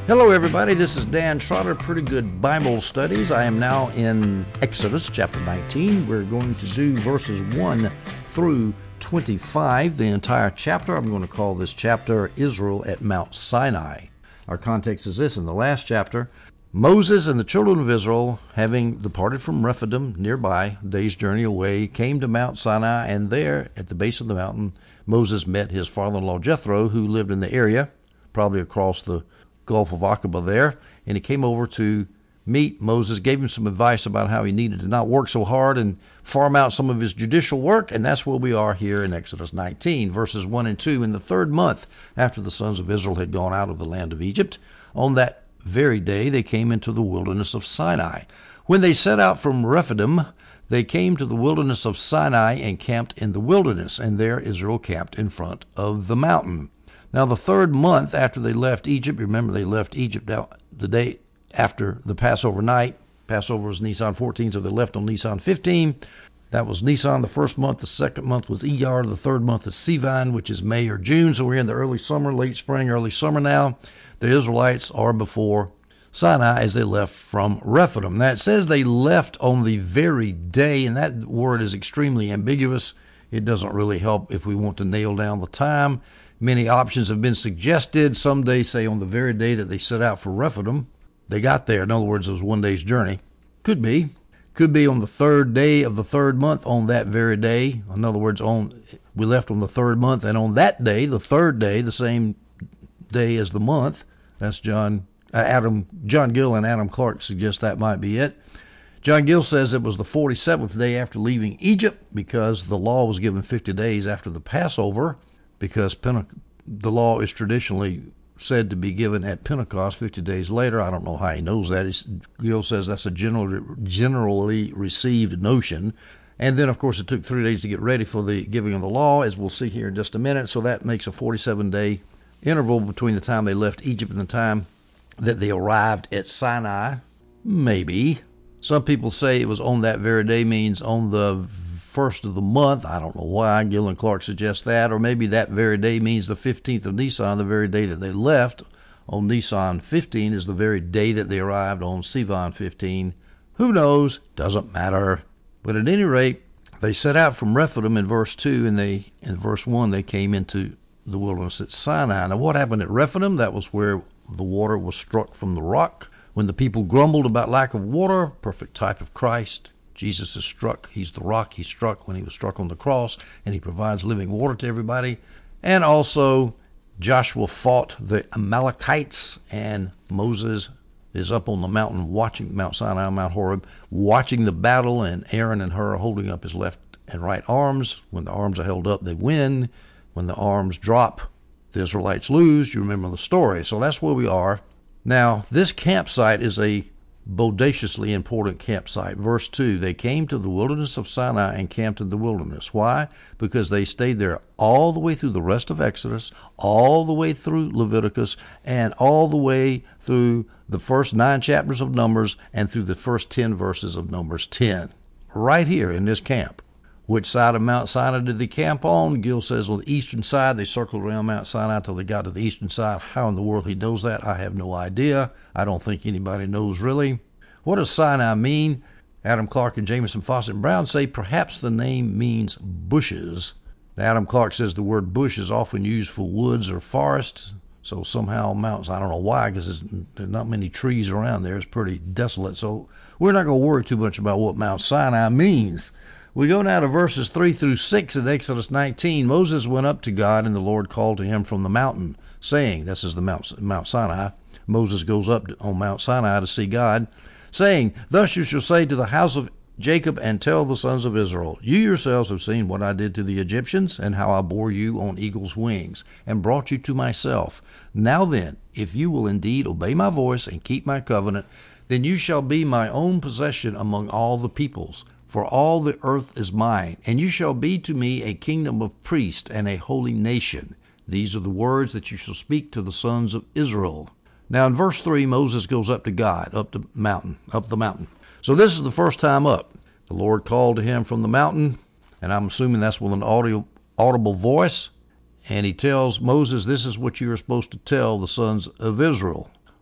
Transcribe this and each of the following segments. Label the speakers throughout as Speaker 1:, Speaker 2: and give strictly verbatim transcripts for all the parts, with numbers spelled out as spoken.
Speaker 1: Hello everybody, this is Dan Trotter, Pretty Good Bible Studies. I am now in Exodus chapter nineteen. We're going to do verses one through twenty-five, the entire chapter. I'm going to call this chapter Israel at Mount Sinai. Our context is this: in the last chapter, Moses and the children of Israel, having departed from Rephidim, nearby, a day's journey away, came to Mount Sinai, and there, at the base of the mountain, Moses met his father-in-law Jethro, who lived in the area, probably across the Gulf of Aqaba there, and he came over to meet Moses, gave him some advice about how he needed to not work so hard and farm out some of his judicial work, and that's where we are here in Exodus nineteen, verses one and two. In the third month after the sons of Israel had gone out of the land of Egypt, on that very day they came into the wilderness of Sinai. When they set out from Rephidim, they came to the wilderness of Sinai and camped in the wilderness, and there Israel camped in front of the mountain. Now, the third month after they left Egypt, remember they left Egypt the day after the Passover night. Passover was Nisan fourteen, so they left on Nisan fifteen. That was Nisan the first month. The second month was Iyar. The third month is Sivan, which is May or June. So we're in the early summer, late spring, early summer now. The Israelites are before Sinai as they left from Rephidim. Now, it says they left on the very day, and that word is extremely ambiguous. It doesn't really help if we want to nail down the time. Many options have been suggested. Some days say on the very day that they set out for Rephidim, they got there. In other words, it was one day's journey. Could be. Could be on the third day of the third month on that very day. In other words, on we left on the third month, and on that day, the third day, the same day as the month, that's John uh, Adam John Gill and Adam Clark suggest that might be it. John Gill says it was the forty-seventh day after leaving Egypt, because the law was given fifty days after the Passover, because Pente- the law is traditionally said to be given at Pentecost fifty days later. I don't know how he knows that. He's, Gill says that's a general, generally received notion. And then, of course, it took three days to get ready for the giving of the law, as we'll see here in just a minute. So that makes a forty-seven-day interval between the time they left Egypt and the time that they arrived at Sinai. Maybe. Some people say it was on that very day means on the first of the month. I don't know why. Gill and Clark suggest that. Or maybe that very day means the fifteenth of Nisan, the very day that they left. On Nisan fifteen is the very day that they arrived on Sivan fifteen. Who knows? Doesn't matter. But at any rate, they set out from Rephidim in verse two, and they in verse one they came into the wilderness at Sinai. Now, what happened at Rephidim? That was where the water was struck from the rock. When the people grumbled about lack of water, perfect type of Christ, Jesus is struck. He's the rock he struck when he was struck on the cross, and he provides living water to everybody. And also, Joshua fought the Amalekites, and Moses is up on the mountain watching Mount Sinai, Mount Horeb, watching the battle, and Aaron and Hur are holding up his left and right arms. When the arms are held up, they win. When the arms drop, the Israelites lose. You remember the story. So that's where we are. Now, this campsite is a bodaciously important campsite. Verse two, they came to the wilderness of Sinai and camped in the wilderness. Why? Because they stayed there all the way through the rest of Exodus, all the way through Leviticus, and all the way through the first nine chapters of Numbers and through the first ten verses of Numbers ten. Right here in this camp. Which side of Mount Sinai did they camp on? Gill says on the eastern side. They circled around Mount Sinai until they got to the eastern side. How in the world he knows that, I have no idea. I don't think anybody knows really. What does Sinai mean? Adam Clark and Jamieson, Fawcett, and Brown say perhaps the name means bushes. Now, Adam Clark says the word bush is often used for woods or forests. So somehow mountains, I don't know why, because there's not many trees around there. It's pretty desolate. So we're not going to worry too much about what Mount Sinai means. We go now to verses three through six in Exodus nineteen. Moses went up to God, and the Lord called to him from the mountain, saying, this is the Mount, Mount Sinai. Moses goes up on Mount Sinai to see God, saying, thus you shall say to the house of Jacob, and tell the sons of Israel, you yourselves have seen what I did to the Egyptians, and how I bore you on eagle's wings, and brought you to myself. Now then, if you will indeed obey my voice and keep my covenant, then you shall be my own possession among all the peoples. For all the earth is mine, and you shall be to me a kingdom of priests and a holy nation. These are the words that you shall speak to the sons of Israel. Now in verse three, Moses goes up to God, up the mountain, up the mountain. So this is the first time up. The Lord called to him from the mountain, and I'm assuming that's with an audio, audible voice. And he tells Moses, this is what you are supposed to tell the sons of Israel.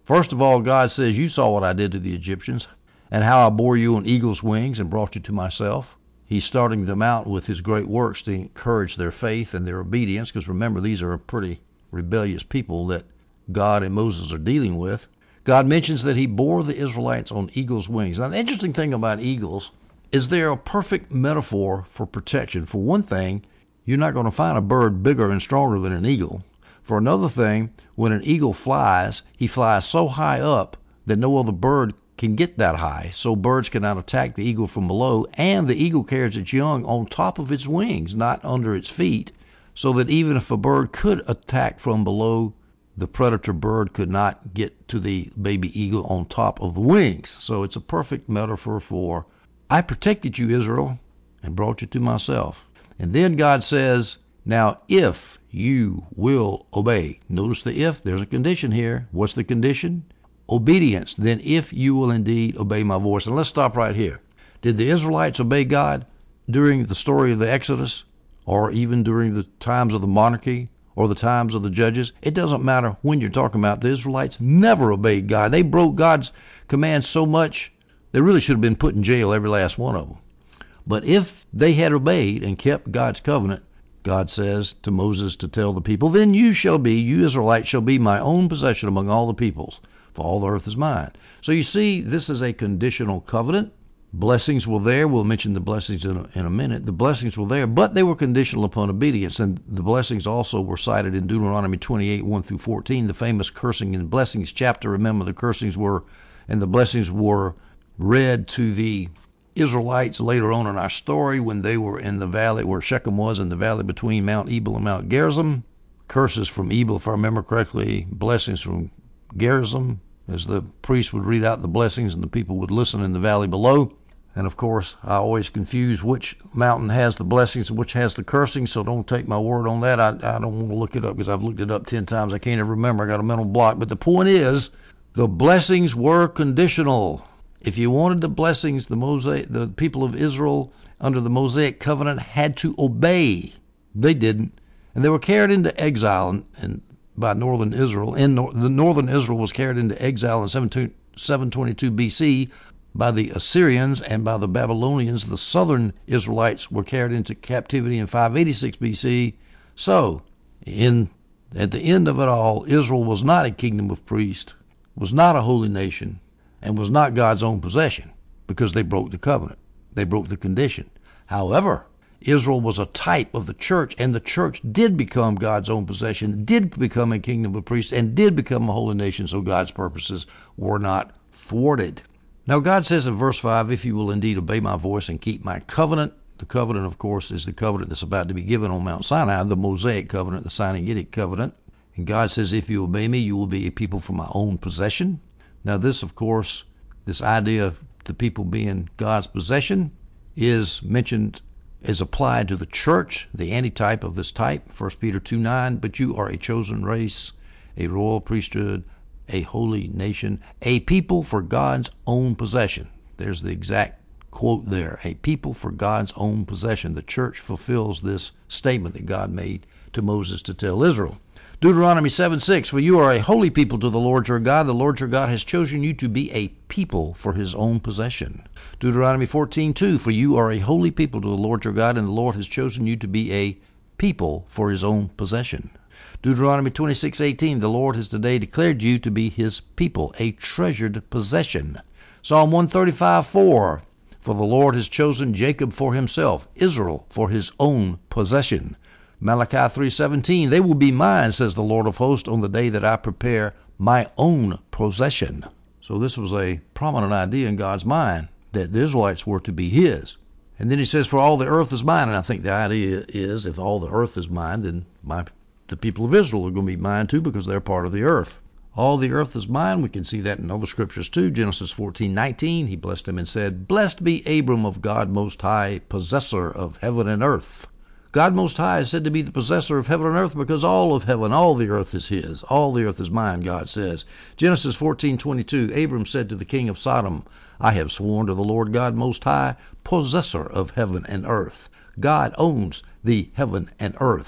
Speaker 1: First of all, God says, you saw what I did to the Egyptians and how I bore you on eagle's wings and brought you to myself. He's starting them out with his great works to encourage their faith and their obedience, because remember, these are a pretty rebellious people that God and Moses are dealing with. God mentions that he bore the Israelites on eagle's wings. Now, the interesting thing about eagles is they're a perfect metaphor for protection. For one thing, you're not going to find a bird bigger and stronger than an eagle. For another thing, when an eagle flies, he flies so high up that no other bird can get that high, so birds cannot attack the eagle from below, and the eagle carries its young on top of its wings, not under its feet, so that even if a bird could attack from below, the predator bird could not get to the baby eagle on top of the wings. So it's a perfect metaphor for, I protected you, Israel, and brought you to myself. And then God says, now if you will obey. Notice the if, there's a condition here. What's the condition? Obedience. Then if you will indeed obey my voice. And let's stop right here. Did the Israelites obey God during the story of the Exodus, or even during the times of the monarchy, or the times of the judges? It doesn't matter when you're talking about. The Israelites never obeyed God. They broke God's commands so much, they really should have been put in jail, every last one of them. But if they had obeyed and kept God's covenant, God says to Moses to tell the people, then you shall be, you Israelites shall be my own possession among all the peoples, for all the earth is mine. So you see, this is a conditional covenant. Blessings were there. We'll mention the blessings in a, in a minute. The blessings were there, but they were conditional upon obedience. And the blessings also were cited in Deuteronomy twenty-eight, one through fourteen, the famous cursing and blessings chapter. Remember, the cursings were, and the blessings were read to the Israelites later on in our story when they were in the valley where Shechem was, in the valley between Mount Ebal and Mount Gerizim. Curses from Ebal, if I remember correctly, blessings from Gerizim, as the priest would read out the blessings and the people would listen in the valley below. And of course, I always confuse which mountain has the blessings and which has the cursing, so don't take my word on that. I, I don't want to look it up because I've looked it up ten times. I can't ever remember. I got a mental block. But the point is, the blessings were conditional. If you wanted the blessings, the Mosaic, the people of Israel under the Mosaic covenant had to obey. They didn't. And they were carried into exile and, and by northern Israel. In nor- the northern Israel was carried into exile in seven twenty-two B C by the Assyrians and by the Babylonians. The southern Israelites were carried into captivity in five eighty-six B C. So, in at the end of it all, Israel was not a kingdom of priests, was not a holy nation, and was not God's own possession, because they broke the covenant. They broke the condition. However, Israel was a type of the church, and the church did become God's own possession, did become a kingdom of priests, and did become a holy nation, so God's purposes were not thwarted. Now, God says in verse five, if you will indeed obey my voice and keep my covenant. The covenant, of course, is the covenant that's about to be given on Mount Sinai, the Mosaic covenant, the Sinaitic covenant. And God says, if you obey me, you will be a people for my own possession. Now, this, of course, this idea of the people being God's possession is mentioned, is applied to the church, the antitype of this type, First Peter two nine, but you are a chosen race, a royal priesthood, a holy nation, a people for God's own possession. There's the exact quote there, a people for God's own possession. The church fulfills this statement that God made to Moses to tell Israel. Deuteronomy seven six, for you are a holy people to the Lord your God. The Lord your God has chosen you to be a people for his own possession. Deuteronomy fourteen two, for you are a holy people to the Lord your God, and the Lord has chosen you to be a people for his own possession. Deuteronomy twenty-six eighteen, the Lord has today declared you to be his people, a treasured possession. Psalm one thirty-five four, for the Lord has chosen Jacob for himself, Israel for his own possession. Malachi three seventeen, they will be mine, says the Lord of hosts, on the day that I prepare my own possession. So this was a prominent idea in God's mind, that the Israelites were to be his. And then he says, for all the earth is mine. And I think the idea is, if all the earth is mine, then my, the people of Israel are going to be mine too, because they're part of the earth. All the earth is mine. We can see that in other scriptures too. Genesis fourteen nineteen, he blessed him and said, blessed be Abram of God Most High, possessor of heaven and earth. God Most High is said to be the possessor of heaven and earth because all of heaven, all the earth is his. All the earth is mine, God says. Genesis fourteen twenty-two, Abram said to the king of Sodom, I have sworn to the Lord God Most High, possessor of heaven and earth. God owns the heaven and earth.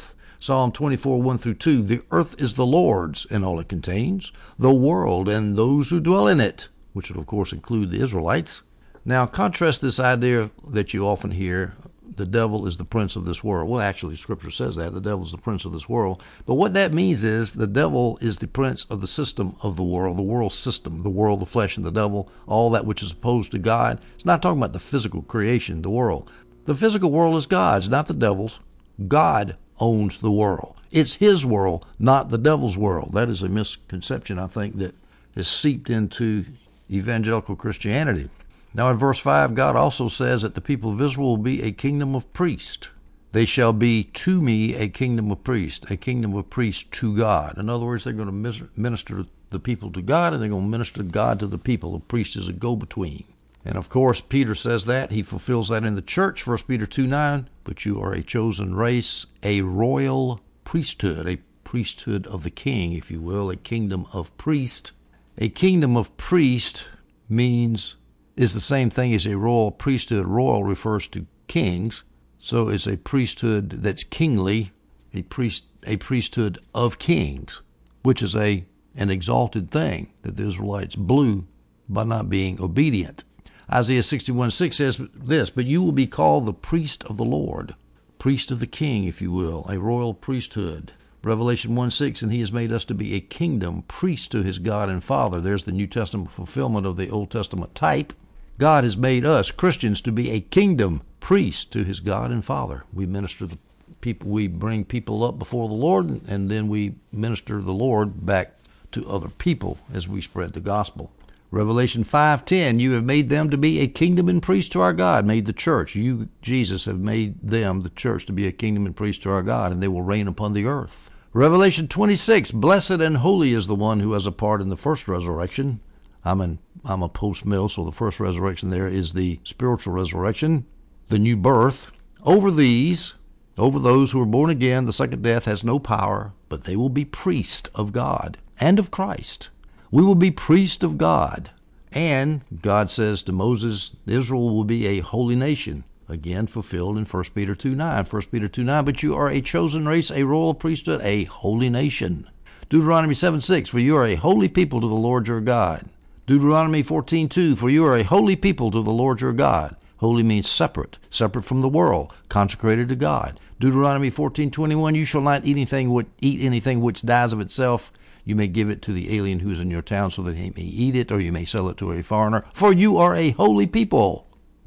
Speaker 1: Psalm twenty-four, one through two, the earth is the Lord's and all it contains, the world and those who dwell in it, which would of course include the Israelites. Now contrast this idea that you often hear, the devil is the prince of this world. Well, actually, Scripture says that. The devil is the prince of this world. But what that means is the devil is the prince of the system of the world, the world system, the world, the flesh, and the devil, all that which is opposed to God. It's not talking about the physical creation, the world. The physical world is God's, not the devil's. God owns the world. It's his world, not the devil's world. That is a misconception, I think, that has seeped into evangelical Christianity. Now in verse five, God also says that the people of Israel will be a kingdom of priests. They shall be to me a kingdom of priests, a kingdom of priests to God. In other words, they're going to minister the people to God, and they're going to minister God to the people. The priest is a go-between. And of course, Peter says that. He fulfills that in the church, First Peter two nine. But you are a chosen race, a royal priesthood, a priesthood of the king, if you will, a kingdom of priests. A kingdom of priests means is the same thing as a royal priesthood. Royal refers to kings, so it's a priesthood that's kingly, a priest, a priesthood of kings, which is a an exalted thing that the Israelites blew by not being obedient. Isaiah sixty-one six says this, but you will be called the priest of the Lord, priest of the king, if you will, a royal priesthood. Revelation one six, and he has made us to be a kingdom, priest to his God and Father. There's the New Testament fulfillment of the Old Testament type. God has made us, Christians, to be a kingdom, priest to his God and Father. We minister the people, we bring people up before the Lord, and then we minister the Lord back to other people as we spread the gospel. Revelation five ten, you have made them to be a kingdom and priest to our God, made the church. You, Jesus, have made them, the church, to be a kingdom and priest to our God, and they will reign upon the earth. Revelation twenty-six, blessed and holy is the one who has a part in the first resurrection. I'm an I'm a post-mill, so the first resurrection there is the spiritual resurrection, the new birth. Over these, over those who are born again, the second death has no power, but they will be priests of God and of Christ. We will be priests of God. And God says to Moses, Israel will be a holy nation. Again, fulfilled in First Peter two nine. First Peter two nine, but you are a chosen race, a royal priesthood, a holy nation. Deuteronomy seven six, for you are a holy people to the Lord your God. Deuteronomy fourteen two, for you are a holy people to the Lord your God. Holy means separate, separate from the world, consecrated to God. Deuteronomy fourteen twenty-one, you shall not eat anything which, eat anything which dies of itself. You may give it to the alien who is in your town so that he may eat it, or you may sell it to a foreigner. For you are a holy people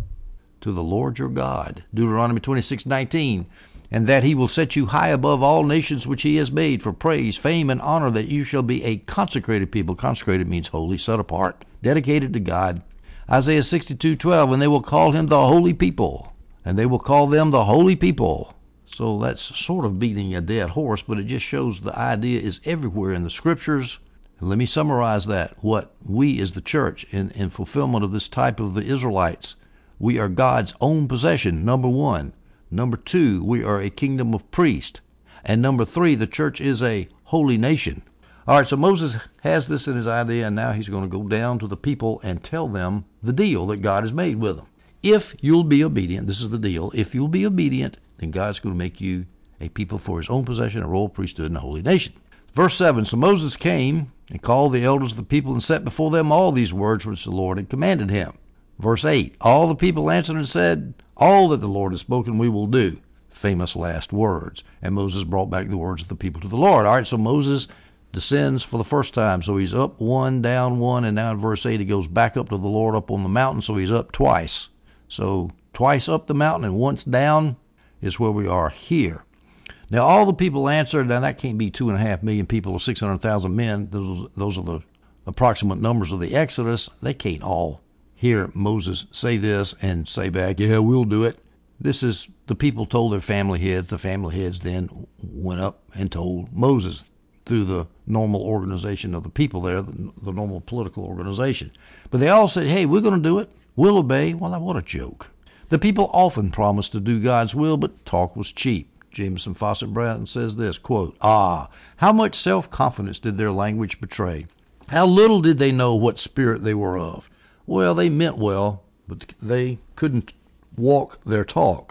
Speaker 1: to the Lord your God. Deuteronomy twenty-six nineteen, and that he will set you high above all nations which he has made for praise, fame, and honor, that you shall be a consecrated people. Consecrated means holy, set apart, dedicated to God. Isaiah sixty-two twelve, and they will call him the holy people, and they will call them the holy people. So that's sort of beating a dead horse, but it just shows the idea is everywhere in the Scriptures. And let me summarize that. What we as the church, in, in fulfillment of this type of the Israelites, we are God's own possession, number one. Number two, we are a kingdom of priests. And number three, the church is a holy nation. All right, so Moses has this in his idea, and now he's going to go down to the people and tell them the deal that God has made with them. If you'll be obedient, this is the deal, if you'll be obedient, then God's going to make you a people for his own possession, a royal priesthood, and a holy nation. Verse seven, so Moses came and called the elders of the people and set before them all these words which the Lord had commanded him. Verse eight, all the people answered and said, all that the Lord has spoken we will do. Famous last words. And Moses brought back the words of the people to the Lord. All right, so Moses descends for the first time. So he's up one, down one, and now in verse eight he goes back up to the Lord up on the mountain, so he's up twice. So twice up the mountain and once down is where we are here. Now all the people answered, now that can't be two and a half million people or six hundred thousand men. Those, those are the approximate numbers of the Exodus. They can't all hear Moses say this and say back, yeah, we'll do it. This is, the people told their family heads. The family heads then went up and told Moses through the normal organization of the people there, the, the normal political organization. But they all said, hey, we're going to do it. We'll obey. Well, what a joke. The people often promised to do God's will, but talk was cheap. Jameson Fawcett Brown says this, quote, ah, how much self-confidence did their language betray? How little did they know what spirit they were of? Well, they meant well, but they couldn't walk their talk.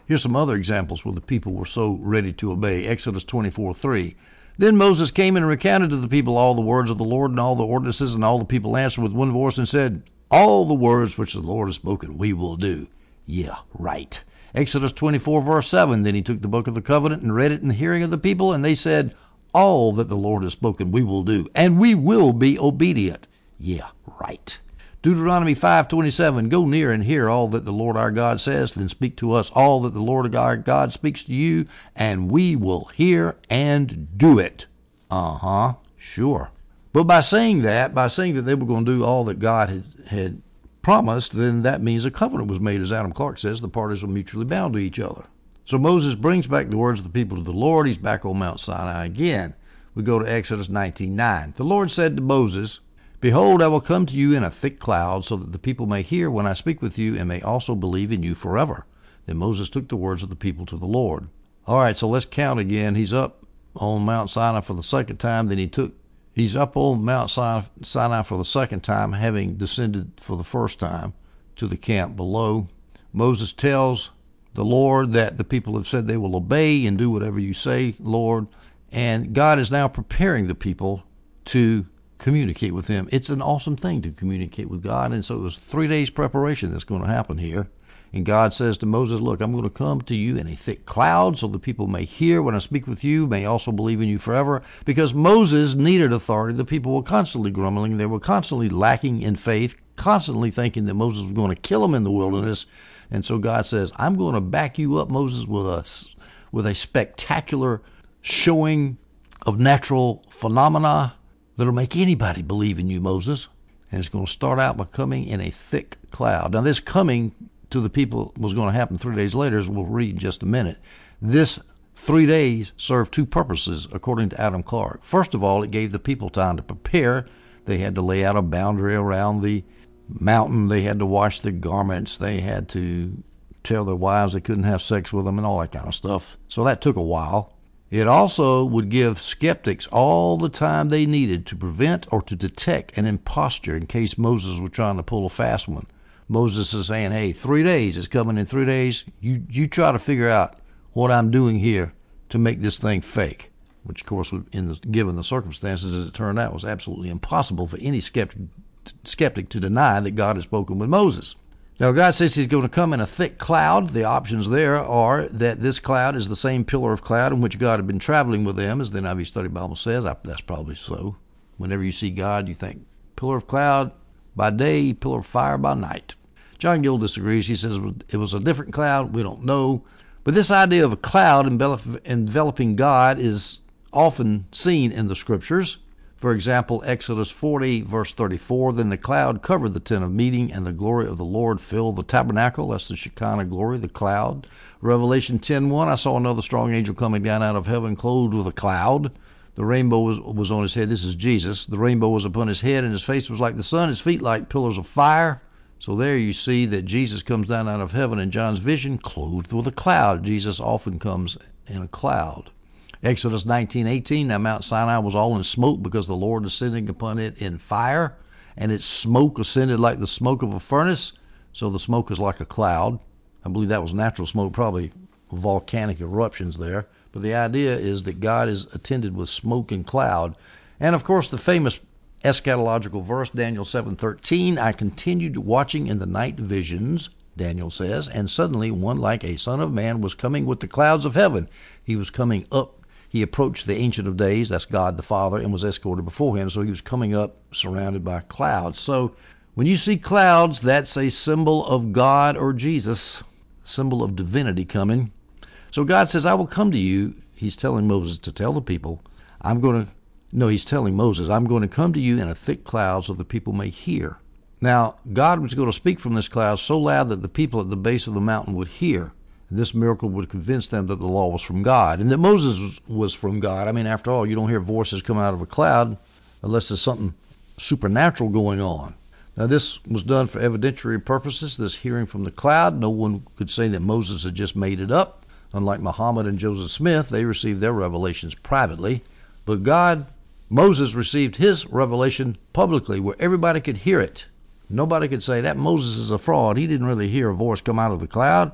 Speaker 1: Here's some other examples where the people were so ready to obey. Exodus twenty-four three. Then Moses came and recounted to the people all the words of the Lord and all the ordinances, and all the people answered with one voice and said, all the words which the Lord has spoken we will do. Yeah, right. Exodus twenty-four verse seven. Then he took the book of the covenant and read it in the hearing of the people, and they said, all that the Lord has spoken we will do, and we will be obedient. Yeah, right. Deuteronomy five twenty-seven. Go near and hear all that the Lord our God says, then speak to us all that the Lord our God speaks to you, and we will hear and do it. Uh-huh, sure. But by saying that, by saying that they were going to do all that God had, had promised, then that means a covenant was made. As Adam Clarke says, the parties were mutually bound to each other. So Moses brings back the words of the people to the Lord. He's back on Mount Sinai again. We go to Exodus nineteen nine. The Lord said to Moses, behold, I will come to you in a thick cloud, so that the people may hear when I speak with you, and may also believe in you forever. Then Moses took the words of the people to the Lord. All right, so let's count again. He's up on Mount Sinai for the second time. Then he took, he's up on Mount Sinai for the second time, having descended for the first time to the camp below. Moses tells the Lord that the people have said they will obey and do whatever you say, Lord. And God is now preparing the people to communicate with him. It's an awesome thing to communicate with God. And so it was three days preparation that's going to happen here. And God says to Moses, look, I'm going to come to you in a thick cloud so the people may hear when I speak with you, may also believe in you forever. Because Moses needed authority. The people were constantly grumbling. They were constantly lacking in faith, constantly thinking that Moses was going to kill them in the wilderness. And so God says, I'm going to back you up, Moses, with a, with a spectacular showing of natural phenomena that'll make anybody believe in you, Moses. And it's going to start out by coming in a thick cloud. Now, this coming to the people was going to happen three days later, as we'll read in just a minute. This three days served two purposes, according to Adam Clarke. First of all, it gave the people time to prepare. They had to lay out a boundary around the mountain. They had to wash their garments. They had to tell their wives they couldn't have sex with them and all that kind of stuff. So that took a while. It also would give skeptics all the time they needed to prevent or to detect an imposture in case Moses was trying to pull a fast one. Moses is saying, hey, three days, it's coming in three days. You you try to figure out what I'm doing here to make this thing fake, which, of course, in the, given the circumstances, as it turned out, was absolutely impossible for any skeptic, skeptic to deny that God had spoken with Moses. Now, God says he's going to come in a thick cloud. The options there are that this cloud is the same pillar of cloud in which God had been traveling with them, as the N I V Study Bible says. I, that's probably so. Whenever you see God, you think, pillar of cloud by day, pillar of fire by night. John Gill disagrees. He says it was a different cloud. We don't know. But this idea of a cloud enveloping God is often seen in the Scriptures. For example, Exodus forty, verse thirty-four, then the cloud covered the tent of meeting, and the glory of the Lord filled the tabernacle. That's the Shekinah glory, the cloud. Revelation ten one, I saw another strong angel coming down out of heaven, clothed with a cloud. The rainbow was, was on his head. This is Jesus. The rainbow was upon his head, and his face was like the sun, his feet like pillars of fire. So there you see that Jesus comes down out of heaven in John's vision, clothed with a cloud. Jesus often comes in a cloud. Exodus nineteen eighteen, now Mount Sinai was all in smoke because the Lord ascending upon it in fire, and its smoke ascended like the smoke of a furnace, so the smoke is like a cloud. I believe that was natural smoke, probably volcanic eruptions there. But the idea is that God is attended with smoke and cloud. And, of course, the famous eschatological verse, Daniel seven thirteen, I continued watching in the night visions, Daniel says, and suddenly one like a son of man was coming with the clouds of heaven. He was coming up. He approached the Ancient of Days, that's God the Father, and was escorted before him. So he was coming up surrounded by clouds. So when you see clouds, that's a symbol of God or Jesus, symbol of divinity coming. So God says, I will come to you. He's telling Moses to tell the people, I'm going to, no, he's telling Moses, I'm going to come to you in a thick cloud so the people may hear. Now, God was going to speak from this cloud so loud that the people at the base of the mountain would hear. This miracle would convince them that the law was from God and that Moses was from God. I mean, after all, you don't hear voices coming out of a cloud unless there's something supernatural going on. Now, this was done for evidentiary purposes, this hearing from the cloud. No one could say that Moses had just made it up. Unlike Muhammad and Joseph Smith, they received their revelations privately. But God, Moses received his revelation publicly where everybody could hear it. Nobody could say that Moses is a fraud. He didn't really hear a voice come out of the cloud.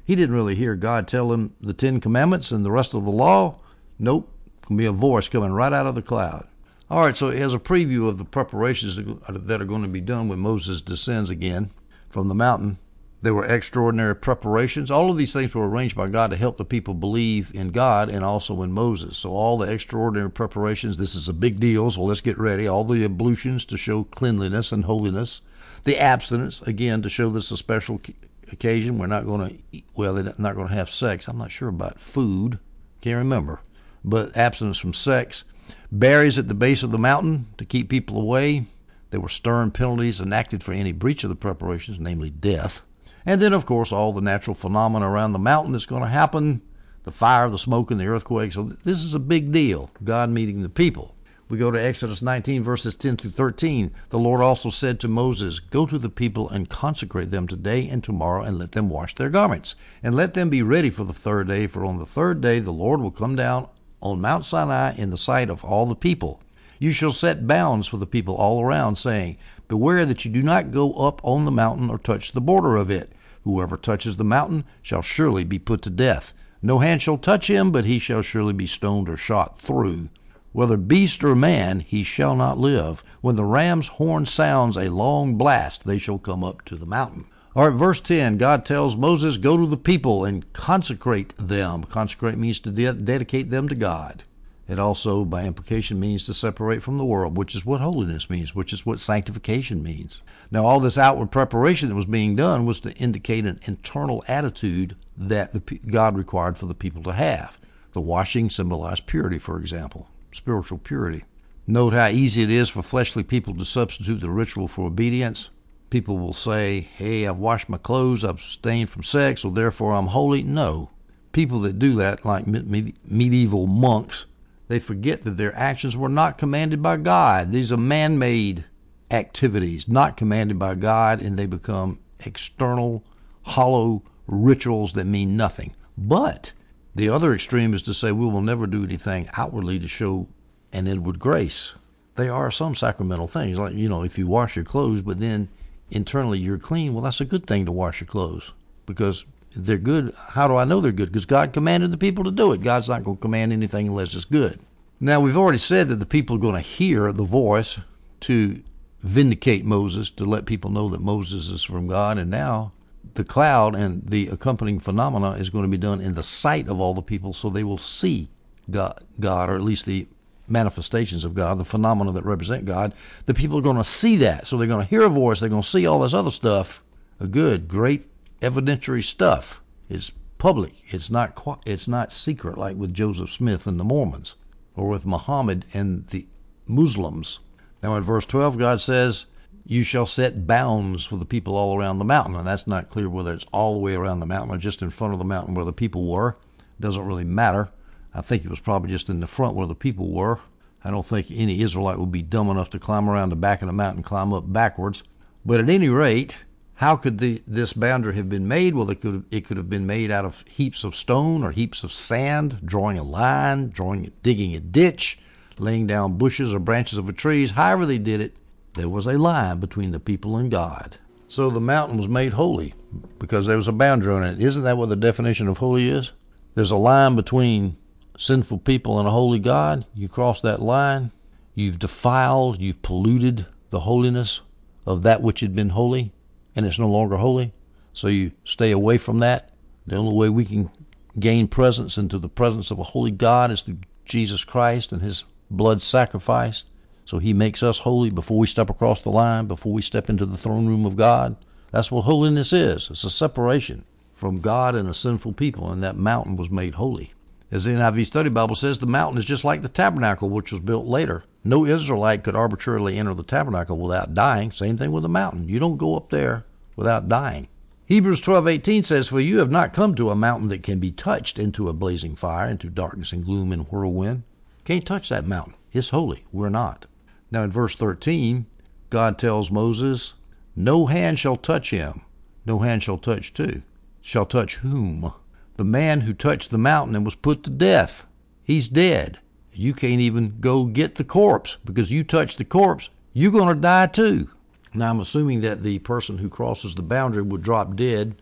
Speaker 1: He didn't really hear God tell him the Ten Commandments and the rest of the law. Nope. Can be a voice coming right out of the cloud. All right, so here's a preview of the preparations that are going to be done when Moses descends again from the mountain. There were extraordinary preparations. All of these things were arranged by God to help the people believe in God and also in Moses. So all the extraordinary preparations, this is a big deal, so let's get ready. All the ablutions to show cleanliness and holiness. The abstinence, again, to show this a special occasion. We're not going to eat, well, they're not going to have sex. I'm not sure about food. Can't remember. But abstinence from sex. Berries at the base of the mountain to keep people away. There were stern penalties enacted for any breach of the preparations, namely death. And then, of course, all the natural phenomena around the mountain that's going to happen, the fire, the smoke, and the earthquake. So this is a big deal, God meeting the people. We go to Exodus nineteen, verses ten through thirteen. The Lord also said to Moses, "Go to the people and consecrate them today and tomorrow, and let them wash their garments. And let them be ready for the third day, for on the third day the Lord will come down on Mount Sinai in the sight of all the people. You shall set bounds for the people all around, saying, Beware that you do not go up on the mountain or touch the border of it. Whoever touches the mountain shall surely be put to death. No hand shall touch him, but he shall surely be stoned or shot through. Whether beast or man, he shall not live. When the ram's horn sounds a long blast, they shall come up to the mountain." All right, verse ten, God tells Moses, "Go to the people and consecrate them." Consecrate means to de- dedicate them to God. It also, by implication, means to separate from the world, which is what holiness means, which is what sanctification means. Now, all this outward preparation that was being done was to indicate an internal attitude that the, God required for the people to have. The washing symbolized purity, for example, spiritual purity. Note how easy it is for fleshly people to substitute the ritual for obedience. People will say, "Hey, I've washed my clothes, I've abstained from sex, so therefore I'm holy." No. People that do that, like me- medieval monks, they forget that their actions were not commanded by God. These are man-made activities, not commanded by God, and they become external, hollow rituals that mean nothing. But the other extreme is to say we will never do anything outwardly to show an inward grace. There are some sacramental things, like, you know, if you wash your clothes, but then internally you're clean, well, that's a good thing to wash your clothes, because they're good. How do I know they're good? Because God commanded the people to do it. God's not going to command anything unless it's good. Now, we've already said that the people are going to hear the voice to vindicate Moses, to let people know that Moses is from God. And now the cloud and the accompanying phenomena is going to be done in the sight of all the people, so they will see God, God, or at least the manifestations of God, the phenomena that represent God. The people are going to see that. So they're going to hear a voice. They're going to see all this other stuff, a good, great, evidentiary stuff. It's public. It's not it's not secret, like with Joseph Smith and the Mormons, or with Muhammad and the Muslims. Now in verse twelve, God says, "You shall set bounds for the people all around the mountain." And that's not clear whether it's all the way around the mountain or just in front of the mountain where the people were. It doesn't really matter. I think it was probably just in the front where the people were. I don't think any Israelite would be dumb enough to climb around the back of the mountain and climb up backwards. But at any rate, how could the, this boundary have been made? Well, it could have, it could have been made out of heaps of stone or heaps of sand, drawing a line, drawing, digging a ditch, laying down bushes or branches of a tree. However they did it, there was a line between the people and God. So the mountain was made holy because there was a boundary on it. Isn't that what the definition of holy is? There's a line between sinful people and a holy God. You cross that line, you've defiled, you've polluted the holiness of that which had been holy, and it's no longer holy. So you stay away from that. The only way we can gain presence into the presence of a holy God is through Jesus Christ and his blood sacrifice. So he makes us holy before we step across the line, before we step into the throne room of God. That's what holiness is. It's a separation from God and a sinful people, and that mountain was made holy. As the N I V Study Bible says, the mountain is just like the tabernacle, which was built later. No Israelite could arbitrarily enter the tabernacle without dying. Same thing with the mountain. You don't go up there without dying. Hebrews twelve eighteen says, "For you have not come to a mountain that can be touched, into a blazing fire, into darkness and gloom and whirlwind." Can't touch that mountain. It's holy. We're not. Now in verse thirteen, God tells Moses, "No hand shall touch him." No hand shall touch too. Shall touch whom? The man who touched the mountain and was put to death. He's dead. You can't even go get the corpse, because you touch the corpse, you're going to die too. Now I'm assuming that the person who crosses the boundary would drop dead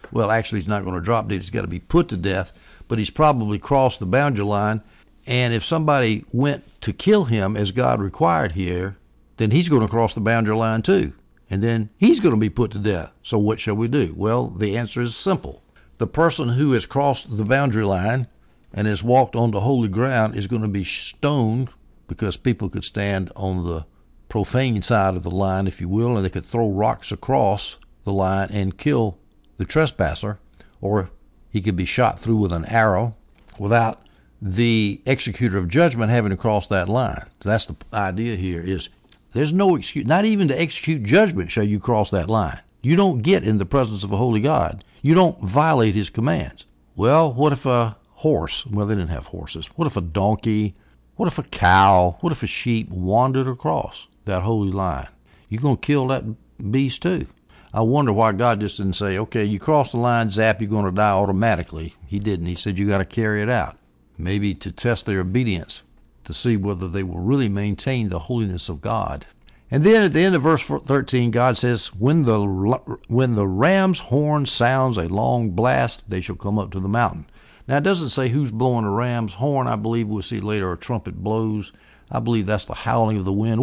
Speaker 1: Well, actually, he's not going to drop dead. He's got to be put to death, but he's probably crossed the boundary line. And if somebody went to kill him as God required here, then he's going to cross the boundary line too. And then he's going to be put to death. So what shall we do? Well, the answer is simple. The person who has crossed the boundary line and has walked onto holy ground is going to be stoned, because people could stand on the profane side of the line, if you will, and they could throw rocks across the line and kill the trespasser, or he could be shot through with an arrow without the executor of judgment having to cross that line. So that's the idea here, is there's no excuse, not even to execute judgment shall you cross that line. You don't get in the presence of a holy God. You don't violate his commands. Well, what if a horse, well, they didn't have horses. What if a donkey, what if a cow, what if a sheep wandered across that holy line? You're going to kill that beast too. I wonder why God just didn't say, okay, you cross the line, zap, you're going to die automatically. He didn't. He said you got to carry it out. Maybe to test their obedience, to see whether they will really maintain the holiness of God. And then at the end of verse thirteen, God says, when the when the ram's horn sounds a long blast, they shall come up to the mountain. Now, it doesn't say who's blowing the ram's horn. I believe we'll see later a trumpet blows. I believe that's the howling of the wind,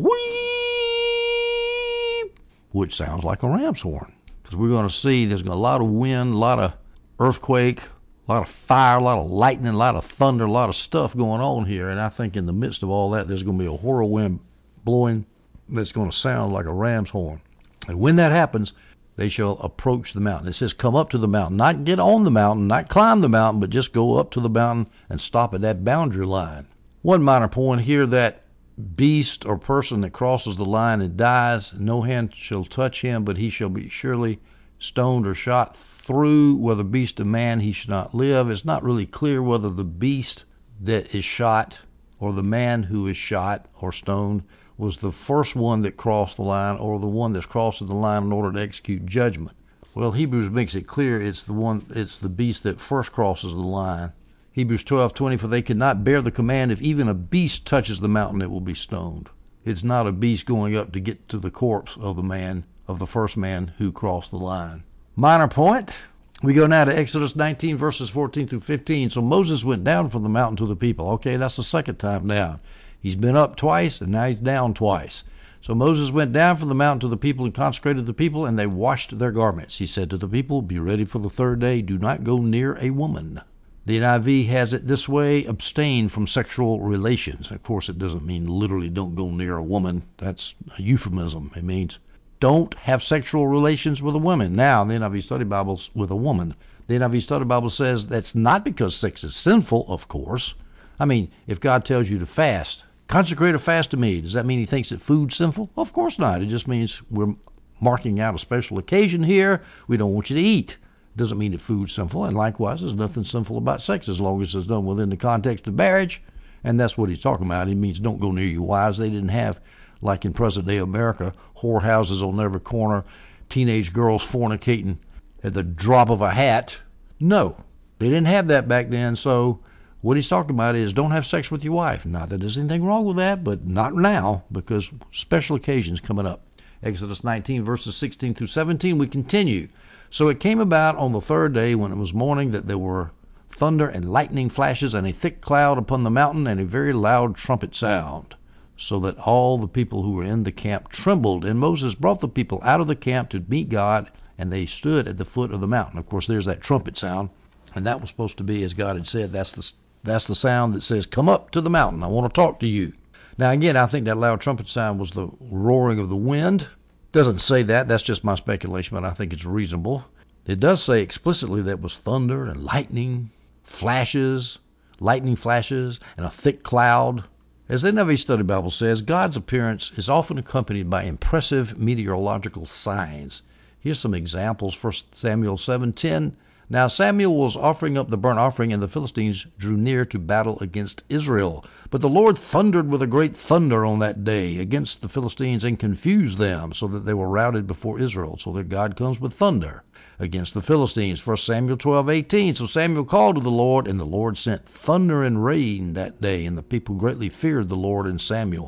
Speaker 1: whee, which sounds like a ram's horn. Because we're going to see there's a lot of wind, a lot of earthquake, a lot of fire, a lot of lightning, a lot of thunder, a lot of stuff going on here. And I think in the midst of all that, there's going to be a whirlwind blowing that's going to sound like a ram's horn. And when that happens, they shall approach the mountain. It says come up to the mountain, not get on the mountain, not climb the mountain, but just go up to the mountain and stop at that boundary line. One minor point here, that beast or person that crosses the line and dies, no hand shall touch him, but he shall be surely stoned or shot through. Whether beast or man, he should not live. It's not really clear whether the beast that is shot or the man who is shot or stoned was the first one that crossed the line or the one that's crossing the line in order to execute judgment. Well, Hebrews makes it clear it's the one, it's the beast that first crosses the line. Hebrews twelve twenty, for they could not bear the command, if even a beast touches the mountain, it will be stoned. It's not a beast going up to get to the corpse of the man, of the first man who crossed the line. Minor point. We go now to Exodus nineteen, verses fourteen through fifteen. So Moses went down from the mountain to the people. Okay, that's the second time down. He's been up twice, and now he's down twice. So Moses went down from the mountain to the people and consecrated the people, and they washed their garments. He said to the people, be ready for the third day. Do not go near a woman. The N I V has it this way, abstain from sexual relations. Of course, it doesn't mean literally don't go near a woman. That's a euphemism. It means don't have sexual relations with a woman. Now, the N I V Study Bibles with a woman. The N I V Study Bible says that's not because sex is sinful, of course. I mean, if God tells you to fast, consecrate a fast to me, does that mean he thinks that food's sinful? Of course not. It just means we're marking out a special occasion here. We don't want you to eat. It doesn't mean that food's sinful. And likewise, there's nothing sinful about sex as long as it's done within the context of marriage. And that's what he's talking about. He means don't go near your wives. They didn't have, like in present-day America, whorehouses on every corner, teenage girls fornicating at the drop of a hat. No, they didn't have that back then. So what he's talking about is don't have sex with your wife. Not that there's anything wrong with that, but not now, because special occasions coming up. Exodus nineteen, verses sixteen through seventeen, we continue. So it came about on the third day when it was morning that there were thunder and lightning flashes and a thick cloud upon the mountain and a very loud trumpet sound, so that all the people who were in the camp trembled. And Moses brought the people out of the camp to meet God, and they stood at the foot of the mountain. Of course, there's that trumpet sound, and that was supposed to be, as God had said, that's the That's the sound that says, come up to the mountain. I want to talk to you. Now, again, I think that loud trumpet sound was the roaring of the wind. Doesn't say that. That's just my speculation, but I think it's reasonable. It does say explicitly that it was thunder and lightning, flashes, lightning flashes, and a thick cloud. As the N I V Study Bible says, God's appearance is often accompanied by impressive meteorological signs. Here's some examples. First Samuel seven ten. Now Samuel was offering up the burnt offering, and the Philistines drew near to battle against Israel. But the Lord thundered with a great thunder on that day against the Philistines and confused them, so that they were routed before Israel. So that God comes with thunder against the Philistines. First Samuel twelve eighteen. So Samuel called to the Lord, and the Lord sent thunder and rain that day, and the people greatly feared the Lord and Samuel.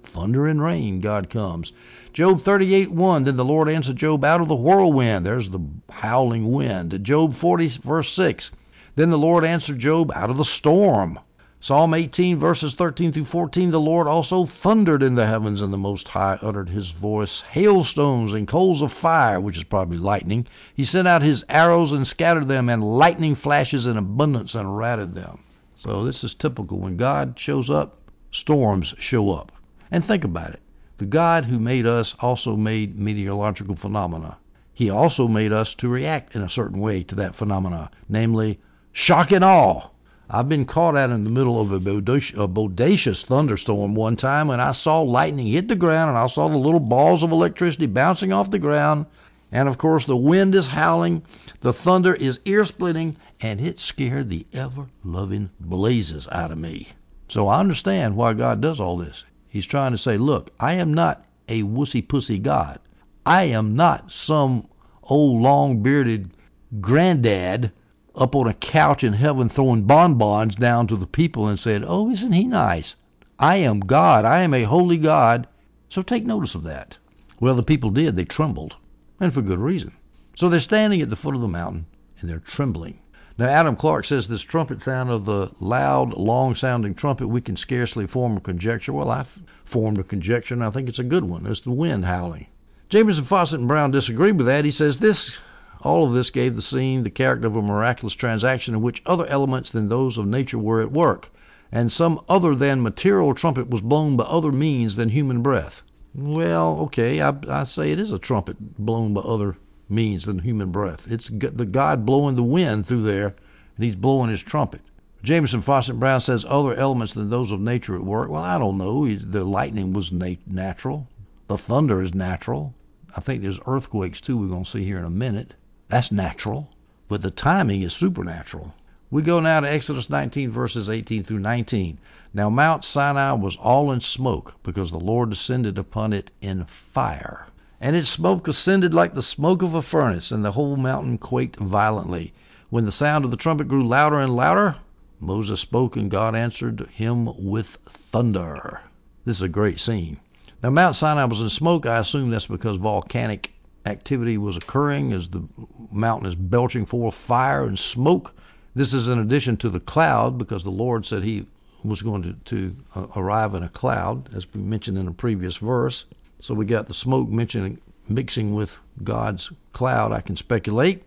Speaker 1: Thunder and rain, God comes. Job thirty-eight one, then the Lord answered Job out of the whirlwind. There's the howling wind. Job forty, verse six, then the Lord answered Job out of the storm. Psalm eighteen, verses thirteen through fourteen, the Lord also thundered in the heavens, and the Most High uttered his voice. Hailstones and coals of fire, which is probably lightning. He sent out his arrows and scattered them, and lightning flashes in abundance and routed them. So this is typical. When God shows up, storms show up. And think about it. The God who made us also made meteorological phenomena. He also made us to react in a certain way to that phenomena, namely shock and awe. I've been caught out in the middle of a bodacious, a bodacious thunderstorm one time when I saw lightning hit the ground, and I saw the little balls of electricity bouncing off the ground. And, of course, the wind is howling, the thunder is ear-splitting, and it scared the ever-loving blazes out of me. So I understand why God does all this. He's trying to say, look, I am not a wussy-pussy God. I am not some old long-bearded granddad up on a couch in heaven throwing bonbons down to the people and saying, oh, isn't he nice? I am God. I am a holy God. So take notice of that. Well, the people did. They trembled, and for good reason. So they're standing at the foot of the mountain, and they're trembling. Now, Adam Clark says this trumpet sound of the loud, long-sounding trumpet, we can scarcely form a conjecture. Well, I've formed a conjecture, and I think it's a good one. It's the wind howling. Jameson, Fawcett, and Brown disagree with that. He says this, all of this gave the scene the character of a miraculous transaction in which other elements than those of nature were at work, and some other than material trumpet was blown by other means than human breath. Well, okay, I, I say it is a trumpet blown by other means than human breath. It's the God blowing the wind through there, and he's blowing his trumpet. Jameson, Fawcett, and Brown says other elements than those of nature at work. Well, I don't know. The lightning was nat- natural. The thunder is natural. I think there's earthquakes, too, we're going to see here in a minute. That's natural. But the timing is supernatural. We go now to Exodus nineteen, verses eighteen through nineteen. Now Mount Sinai was all in smoke, because the Lord descended upon it in fire. And its smoke ascended like the smoke of a furnace, and the whole mountain quaked violently. When the sound of the trumpet grew louder and louder, Moses spoke, and God answered him with thunder. This is a great scene. Now, Mount Sinai was in smoke. I assume that's because volcanic activity was occurring as the mountain is belching forth fire and smoke. This is in addition to the cloud, because the Lord said he was going to, to uh, arrive in a cloud, as we mentioned in a previous verse. So we got the smoke mentioning, mixing with God's cloud, I can speculate.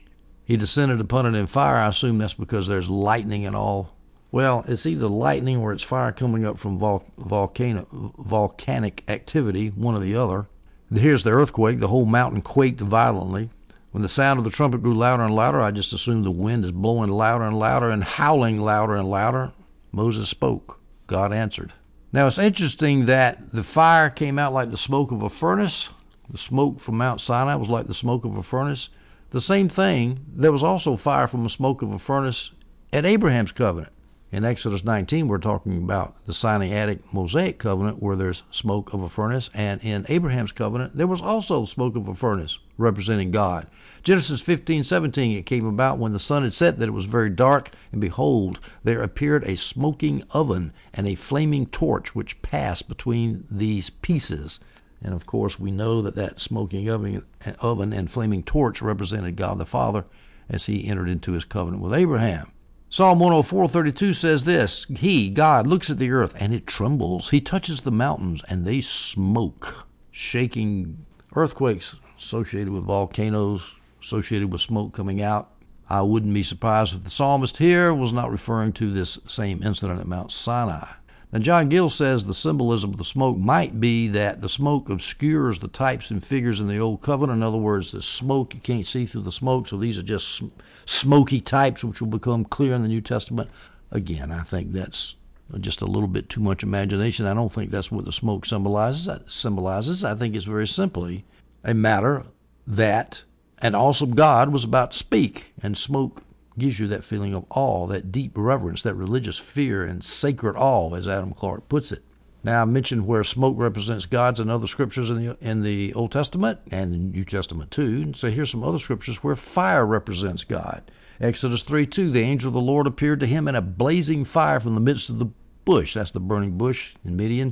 Speaker 1: He descended upon it in fire. I assume that's because there's lightning and all. Well, it's either lightning or it's fire coming up from vol- volcano, volcanic activity, one or the other. Here's the earthquake. The whole mountain quaked violently. When the sound of the trumpet grew louder and louder, I just assumed the wind is blowing louder and louder and howling louder and louder. Moses spoke. God answered. Now, it's interesting that the fire came out like the smoke of a furnace. The smoke from Mount Sinai was like the smoke of a furnace. The same thing, there was also fire from the smoke of a furnace at Abraham's covenant. In Exodus nineteen, we're talking about the Sinaitic Mosaic covenant where there's smoke of a furnace, and in Abraham's covenant, there was also smoke of a furnace representing God. Genesis fifteen seventeen, it came about when the sun had set that it was very dark, and behold, there appeared a smoking oven and a flaming torch which passed between these pieces. And of course, we know that that smoking oven, oven and flaming torch represented God the Father as he entered into his covenant with Abraham. Psalm one oh four thirty-two says this, He, God, looks at the earth, and it trembles. He touches the mountains, and they smoke. Shaking earthquakes associated with volcanoes, associated with smoke coming out. I wouldn't be surprised if the psalmist here was not referring to this same incident at Mount Sinai. Now, John Gill says the symbolism of the smoke might be that the smoke obscures the types and figures in the Old Covenant. In other words, the smoke, you can't see through the smoke, so these are just sm- smoky types which will become clear in the New Testament. Again, I think that's just a little bit too much imagination. I don't think that's what the smoke symbolizes. symbolizes. I think it's very simply a matter that an awesome God was about to speak, and smoke gives you that feeling of awe, that deep reverence, that religious fear and sacred awe, as Adam Clark puts it. Now, I mentioned where smoke represents God's in other scriptures in the in the Old Testament and the New Testament too. And so here's some other scriptures where fire represents God. Exodus three two, the angel of the Lord appeared to him in a blazing fire from the midst of the bush. That's the burning bush in Midian.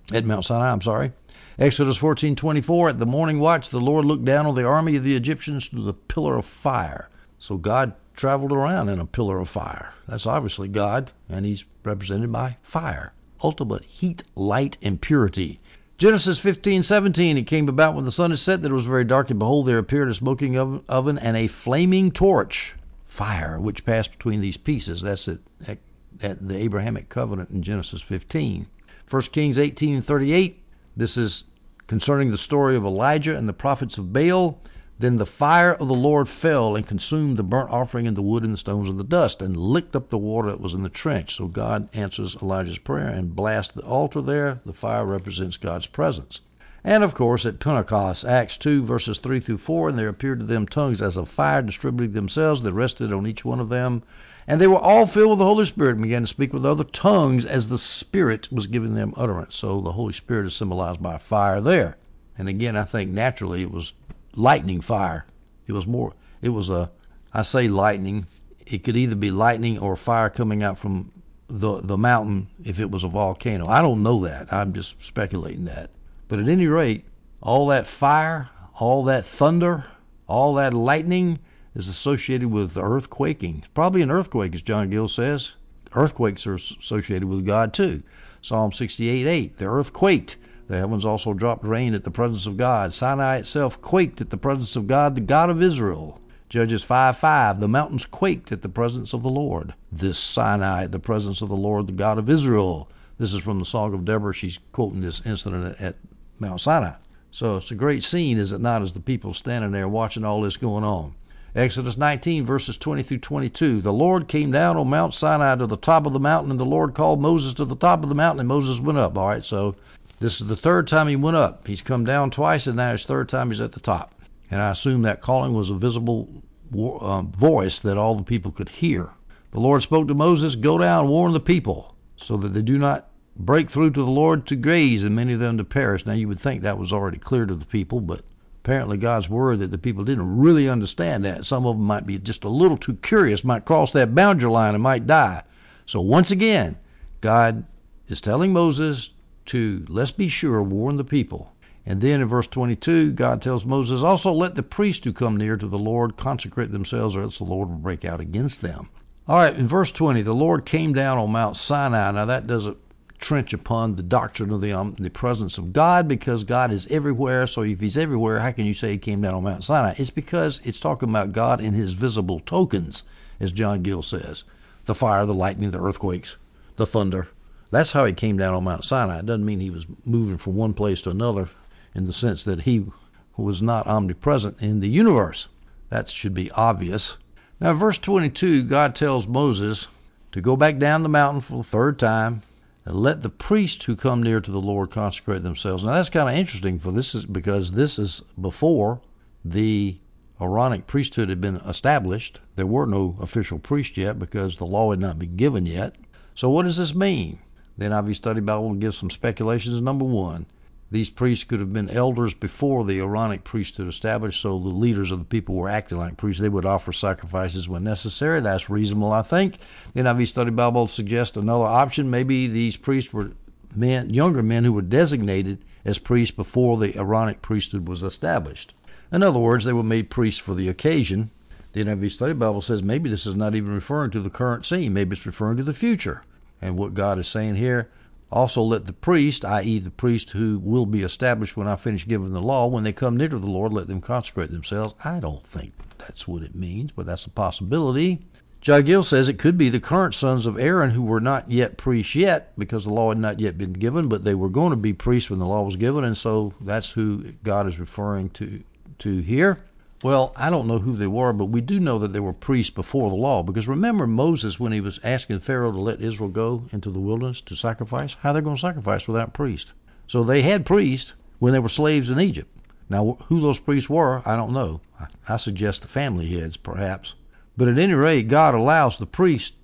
Speaker 1: At Mount Sinai, I'm sorry. Exodus fourteen twenty-four, at the morning watch, the Lord looked down on the army of the Egyptians through the pillar of fire. So God traveled around in a pillar of fire. That's obviously God, and he's represented by fire. Ultimate heat, light, and purity. Genesis fifteen seventeen, it came about when the sun is set that it was very dark, and behold, there appeared a smoking oven and a flaming torch, fire, which passed between these pieces. That's it, at, at the Abrahamic covenant in Genesis fifteen. First Kings eighteen thirty-eight, this is concerning the story of Elijah and the prophets of Baal. Then the fire of the Lord fell and consumed the burnt offering and the wood and the stones and the dust, and licked up the water that was in the trench. So God answers Elijah's prayer and blasts the altar there. The fire represents God's presence. And of course at Pentecost, Acts two verses three through four, and there appeared to them tongues as of fire distributing themselves. They rested on each one of them. And they were all filled with the Holy Spirit and began to speak with other tongues as the Spirit was giving them utterance. So the Holy Spirit is symbolized by fire there. And again, I think naturally it was lightning fire. It was more, it was a, I say lightning, it could either be lightning or fire coming out from the the mountain if it was a volcano. I don't know that. I'm just speculating that. But at any rate, all that fire, all that thunder, all that lightning is associated with earthquaking. Probably an earthquake, as John Gill says. Earthquakes are associated with God too. Psalm sixty-eight eight, the earth quaked. The heavens also dropped rain at the presence of God. Sinai itself quaked at the presence of God, the God of Israel. Judges five five, the mountains quaked at the presence of the Lord. This Sinai at the presence of the Lord, the God of Israel. This is from the Song of Deborah. She's quoting this incident at Mount Sinai. So it's a great scene, is it not, as the people standing there watching all this going on. Exodus nineteen, verses twenty through twenty-two. The Lord came down on Mount Sinai to the top of the mountain, and the Lord called Moses to the top of the mountain, and Moses went up. All right, so this is the third time he went up. He's come down twice, and now his third time he's at the top. And I assume that calling was a visible uh, voice that all the people could hear. The Lord spoke to Moses, go down, warn the people, so that they do not break through to the Lord to graze, and many of them to perish. Now you would think that was already clear to the people, but apparently God's word that the people didn't really understand that. Some of them might be just a little too curious, might cross that boundary line and might die. So once again, God is telling Moses to, let's be sure, warn the people. And then in verse twenty-two, God tells Moses, also let the priests who come near to the Lord consecrate themselves, or else the Lord will break out against them. All right, in verse twenty, the Lord came down on Mount Sinai. Now that doesn't trench upon the doctrine of the, um, the presence of God, because God is everywhere. So if he's everywhere, how can you say he came down on Mount Sinai? It's because it's talking about God in his visible tokens, as John Gill says. The fire, the lightning, the earthquakes, the thunder. That's how he came down on Mount Sinai. It doesn't mean he was moving from one place to another in the sense that he was not omnipresent in the universe. That should be obvious. Now, verse twenty-two, God tells Moses to go back down the mountain for the third time and let the priests who come near to the Lord consecrate themselves. Now, that's kind of interesting, for this is because this is before the Aaronic priesthood had been established. There were no official priests yet because the law had not been given yet. So what does this mean? The N I V Study Bible will give some speculations. Number one, these priests could have been elders before the Aaronic priesthood established, so the leaders of the people were acting like priests. They would offer sacrifices when necessary. That's reasonable, I think. The N I V Study Bible suggests another option. Maybe these priests were men, younger men who were designated as priests before the Aaronic priesthood was established. In other words, they were made priests for the occasion. The N I V Study Bible says maybe this is not even referring to the current scene. Maybe it's referring to the future. And what God is saying here, also let the priest, that is the priest who will be established when I finish giving the law, when they come near to the Lord, let them consecrate themselves. I don't think that's what it means, but that's a possibility. John Gill says it could be the current sons of Aaron who were not yet priests yet, because the law had not yet been given, but they were going to be priests when the law was given, and so that's who God is referring to, to here. Well, I don't know who they were, but we do know that they were priests before the law. Because remember Moses, when he was asking Pharaoh to let Israel go into the wilderness to sacrifice? How are they going to sacrifice without priests? So they had priests when they were slaves in Egypt. Now, who those priests were, I don't know. I suggest the family heads, perhaps. But at any rate, God allows the priests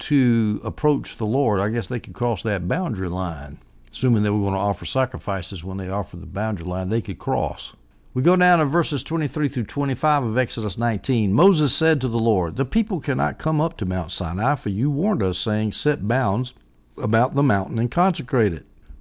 Speaker 1: to approach the Lord. I guess they could cross that boundary line. Assuming they were going to offer sacrifices when they offered the boundary line, they could cross. We go down to verses twenty-three through twenty-five of Exodus nineteen. Moses said to the Lord, the people cannot come up to Mount Sinai, for you warned us, saying, set bounds about the mountain and consecrate it.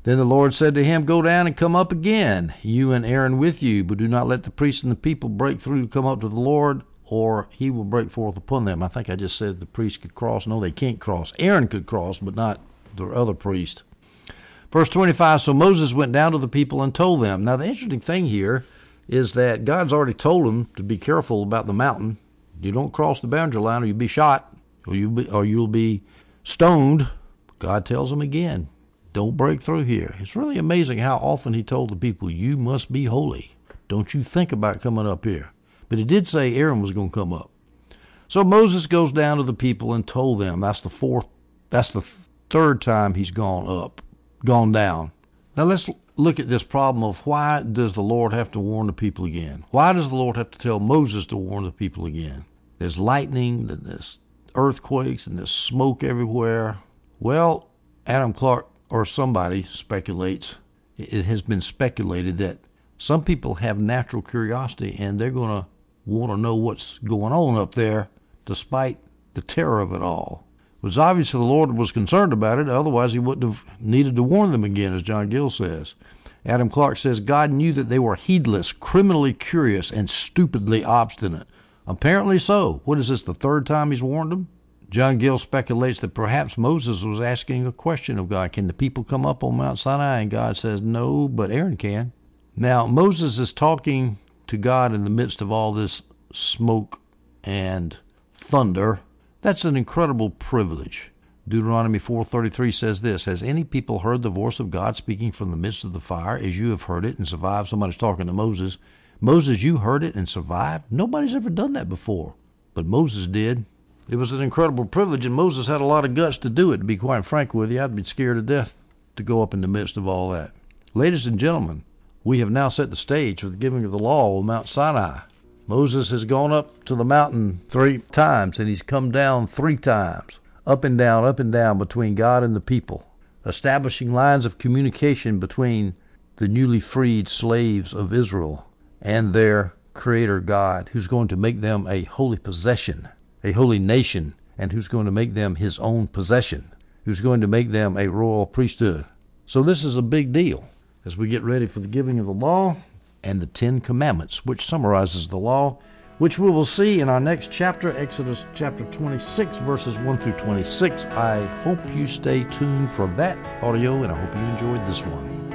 Speaker 1: Then the Lord said to him, Go down and come up again, you and Aaron with you, but do not let the priests and the people break through to come up to the Lord, or he will break forth upon them. I think I just said the priests could cross. No, they can't cross. Aaron could cross, but not the other priest. Verse twenty-five, So Moses went down to the people and told them. Now, the interesting thing here is that God's already told them to be careful about the mountain. You don't cross the boundary line or you'll be shot, or, you'll be, or you'll be stoned. God tells them again, don't break through here. It's really amazing how often he told the people, you must be holy. Don't you think about coming up here. But he did say Aaron was going to come up. So Moses goes down to the people and told them. That's the fourth, that's the third time he's gone up, gone down. Now let's look at this problem of why does the Lord have to warn the people again? Why does the Lord have to tell Moses to warn the people again? There's lightning, there's earthquakes, and there's smoke everywhere. Well, Adam Clark or somebody speculates, it has been speculated that some people have natural curiosity and they're going to want to know what's going on up there despite the terror of it all. It was obvious the Lord was concerned about it, otherwise he wouldn't have needed to warn them again, as John Gill says. Adam Clark says, God knew that they were heedless, criminally curious, and stupidly obstinate. Apparently so. What is this, the third time he's warned them? John Gill speculates that perhaps Moses was asking a question of God. Can the people come up on Mount Sinai? And God says, no, but Aaron can. Now, Moses is talking to God in the midst of all this smoke and thunder. That's an incredible privilege. Deuteronomy four thirty-three says this, Has any people heard the voice of God speaking from the midst of the fire as you have heard it and survived? Somebody's talking to Moses. Moses, you heard it and survived? Nobody's ever done that before, but Moses did. It was an incredible privilege, and Moses had a lot of guts to do it. To be quite frank with you, I'd be scared to death to go up in the midst of all that. Ladies and gentlemen, we have now set the stage for the giving of the law on Mount Sinai. Moses has gone up to the mountain three times, and he's come down three times, up and down, up and down between God and the people, establishing lines of communication between the newly freed slaves of Israel and their Creator God, who's going to make them a holy possession, a holy nation, and who's going to make them his own possession, who's going to make them a royal priesthood. So this is a big deal as we get ready for the giving of the law and the Ten Commandments, which summarizes the law, which we will see in our next chapter, Exodus chapter twenty-six, verses one through twenty-six. I hope you stay tuned for that audio, and I hope you enjoyed this one.